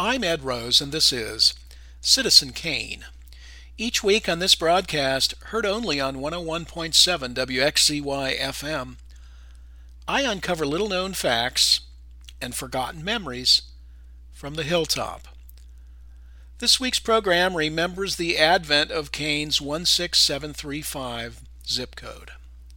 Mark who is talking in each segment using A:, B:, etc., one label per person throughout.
A: I'm Ed Rose, and this is Citizen Kane. Each week on this broadcast, heard only on 101.7 WXCY FM, I uncover little-known facts and forgotten memories from the hilltop. This week's program remembers the advent of Kane's 16735 zip code.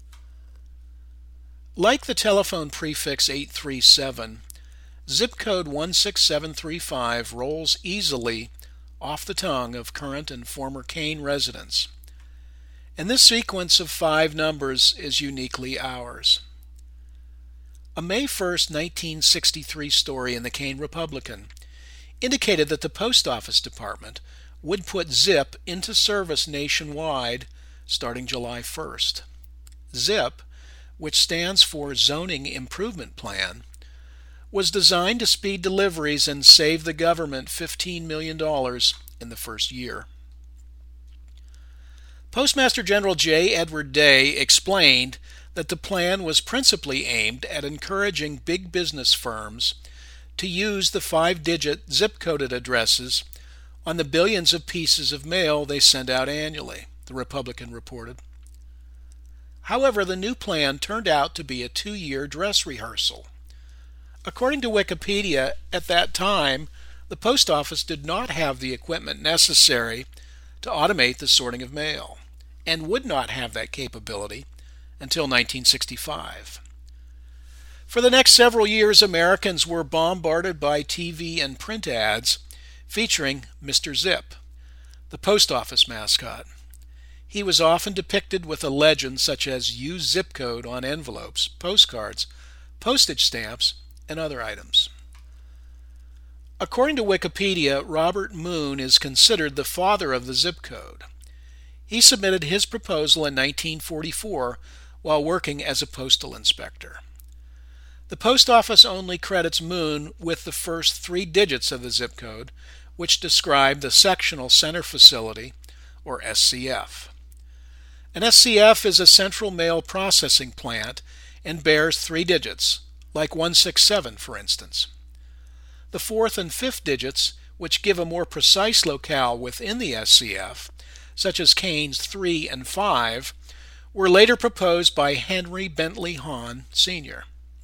A: Like the telephone prefix 837, zip code 16735 rolls easily off the tongue of current and former Kane residents, and this sequence of 5 numbers is uniquely ours. A May 1, 1963 story in the Kane Republican indicated that the Post Office Department would put ZIP into service nationwide starting July 1st. ZIP, which stands for Zoning Improvement Plan, was designed to speed deliveries and save the government $15 million in the first year. Postmaster General J. Edward Day explained that the plan was principally aimed at encouraging big business firms to use the 5-digit zip-coded addresses on the billions of pieces of mail they send out annually, the Republican reported. However, the new plan turned out to be a 2-year dress rehearsal. According to Wikipedia, at that time, the post office did not have the equipment necessary to automate the sorting of mail, and would not have that capability until 1965. For the next several years, Americans were bombarded by TV and print ads featuring Mr. Zip, the post office mascot. He was often depicted with a legend such as "Use zip code" on envelopes, postcards, postage stamps, and other items. According to Wikipedia, Robert Moon is considered the father of the zip code. He submitted his proposal in 1944 while working as a postal inspector. The post office only credits Moon with the first 3 digits of the zip code, which describe the Sectional Center Facility, or SCF. An SCF is a central mail processing plant and bears 3 digits, like 167 for instance. The 4th and 5th digits, which give a more precise locale within the SCF, such as Kane's 3 and 5, were later proposed by Henry Bentley Hahn, Sr.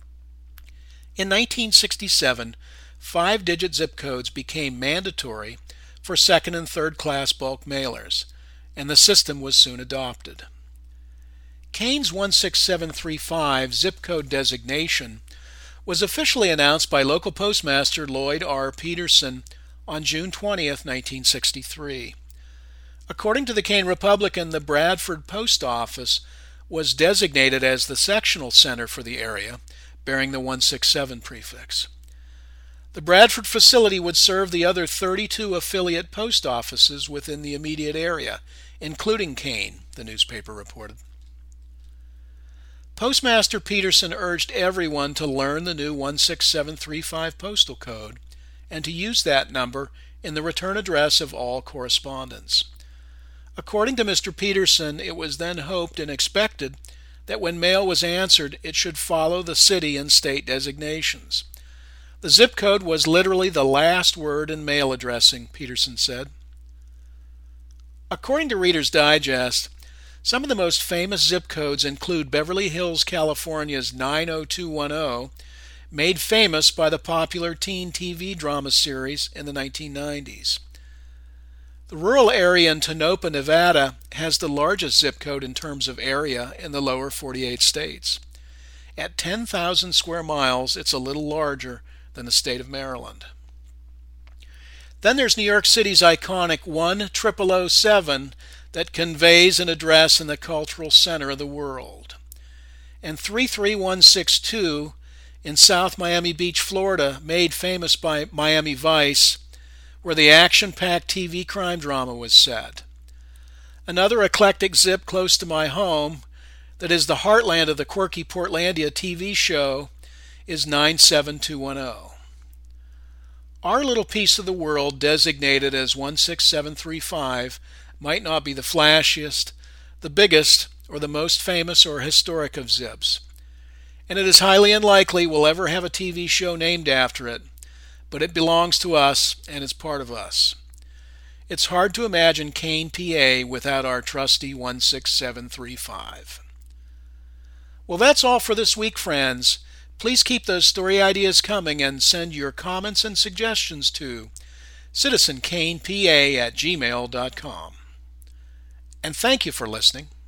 A: In 1967, 5-digit zip codes became mandatory for 2nd and 3rd class bulk mailers, and the system was soon adopted. Kane's 16735 zip code designation was officially announced by local postmaster Lloyd R. Peterson on June 20, 1963. According to the Kane Republican, the Bradford Post Office was designated as the sectional center for the area, bearing the 167 prefix. The Bradford facility would serve the other 32 affiliate post offices within the immediate area, including Kane, the newspaper reported. Postmaster Peterson urged everyone to learn the new 16735 postal code and to use that number in the return address of all correspondence. According to Mr. Peterson, it was then hoped and expected that when mail was answered, it should follow the city and state designations. The zip code was literally the last word in mail addressing, Peterson said. According to Reader's Digest, some of the most famous zip codes include Beverly Hills, California's 90210, made famous by the popular teen TV drama series in the 1990s. The rural area in Tonopah, Nevada, has the largest zip code in terms of area in the lower 48 states. At 10,000 square miles, it's a little larger than the state of Maryland. Then there's New York City's iconic 10007 that conveys an address in the cultural center of the world. And 33162 in South Miami Beach, Florida, made famous by Miami Vice, where the action-packed TV crime drama was set. Another eclectic zip close to my home that is the heartland of the quirky Portlandia TV show is 97210. Our little piece of the world, designated as 16735, might not be the flashiest, the biggest, or the most famous or historic of zips, and it is highly unlikely we'll ever have a TV show named after it, but it belongs to us and is part of us. It's hard to imagine Kane, PA without our trusty 16735. Well, that's all for this week, friends. Please keep those story ideas coming and send your comments and suggestions to citizenkanepa@gmail.com. And thank you for listening.